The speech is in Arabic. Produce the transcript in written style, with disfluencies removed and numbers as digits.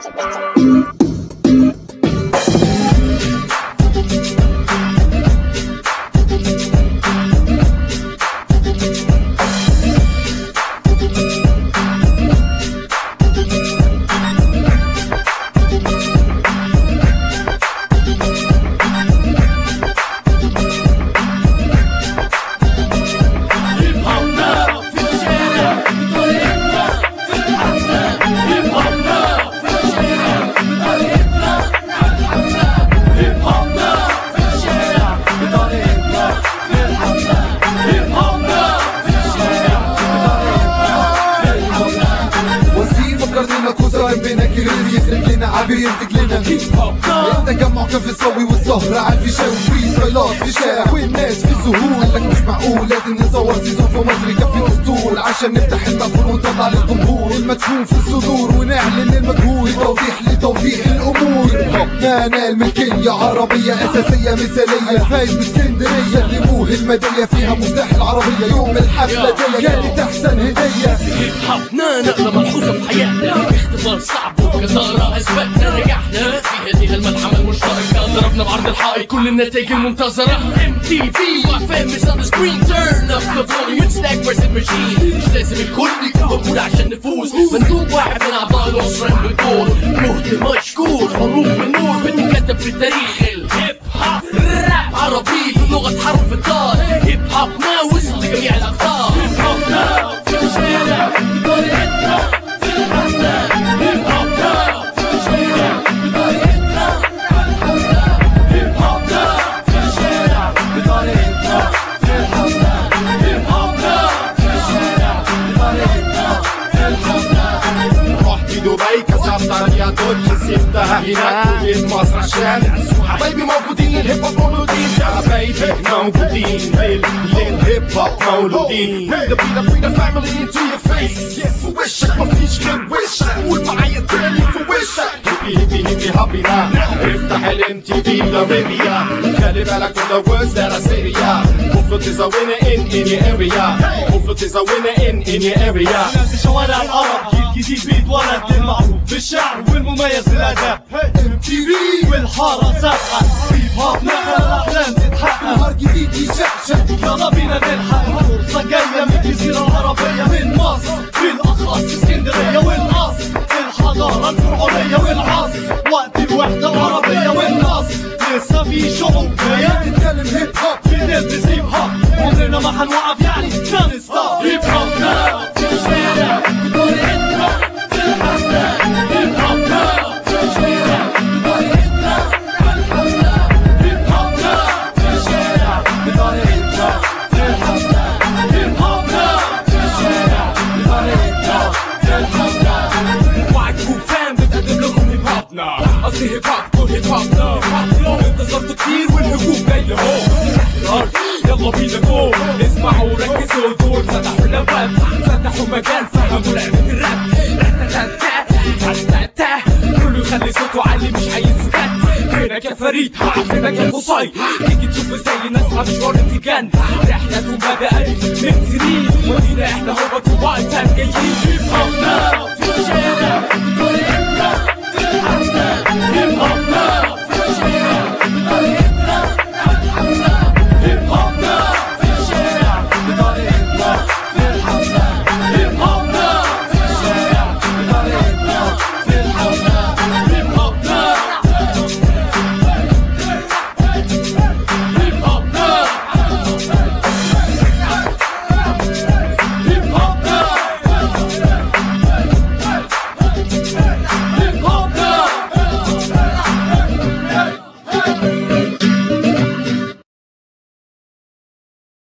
التجمع كان في الصوي والسهرة عاد في شاي وفري ستايلات في الشارع والناس في الزهور. قالك مش معقول لازم نصور سيزون في مصر يكفي الاسطول عشان نفتح المقفول ونطلع للجمهور المدفون في الصدور ونعلن المجهول لتوضيح الامور. حبنا الملكية عربية اساسية مثالية فايز باسكندرية لموه الميدالية فيها مفتاح العربية يوم الحفلة دي كانت احسن هدية. حبنا نقلة ملحوظة في حياتنا اختبار صعب وبجدارة اثبتنا نجحنا في هذه الملحمة المشتركة ضربنا بعرض الحائط كل النتائج المنتظرة. MTV وفهم on the screen turn up the volume it's like versus machine. مش لازم الكل يكون موجود عشان نفوز مندوب واحد من اعضاء الاسرة بالدور مهتم مشكور حروف من نور بتتكتب في التاريخ. الهيب هوب راب عربي بلغة حرف الدار هيب هوبنا وصل لجميع الاقطار. هيب هوبنا في الشارع بطريقتنا في الحفلة هيب هوبنا في الشارع بطريقتنا هيب هوبنا في الشارع بطريقتنا في الحفلة هيب هوبنا في الشارع بطريقتنا في الحفلة. رحت دبي كسبت رياضات كسبتها هناك وجيت مصر عشان حبايبي موجودين الهيب هوب مولودين حبايبي موجودين للهيب هوب مولودين. the family into your face في وشك مفيش غير وشك قول معايا تاني في وشك. هيبي هابينا افتح الMTV لاريبيا خلي بالك من the words that I say to ya. Hopefully there's a winner in your area. Hopefully there's a winner in your area. في شوارع العرب جيل جديد بيتولد المعروف بالشعر والمميز بالاداء MTV والحارة سابقة هيب هوب نقل الاحلام تتحقق نهار جديد يشقشق يلا بينا نلحق الفرصة جاية من الجزيرة العربية من مصر بالاخص اسكندرية والاصل الحضارة الفرعونية والعصر وقت الوحدة العربية والنصر لسه في شغل جاية نتكلم هيب هوب بنلبس هيب هوب عمرنا ما هنوقف يعني نون ستوب. هيب هوبنا في الشارع بطريقتنا في الحفلة هيب هوبنا في الشارع بطريقتنا في الحفلة هيب هوبنا في الشارع بطريقتنا في الحفلة هيب هوبنا في الشارع بطريقتنا في الحفلة. وعدكم فان بتقدم لكم هيب هوبنا قصدي هيب هوب كل هيب هوبنا انتصرتوا كتير والهجوم جاي اهو. يلا بينا جو اسمعوا وركزوا دول فتحوا الابواب فتحوا مجال فهموا لعبة الراب كله يخلي صوته عالي مش عايز سكات. فينك يا فريد هعفنك يا قصي تيجي تشوف ازاي الناس مشوار التيجان رحلتهم بدأت من سنين ودينا احنا هوبت وبعد جايين. هيب هوبنا في الشارع بطريقتنا في الحفلة هيب هوبنا في الشارع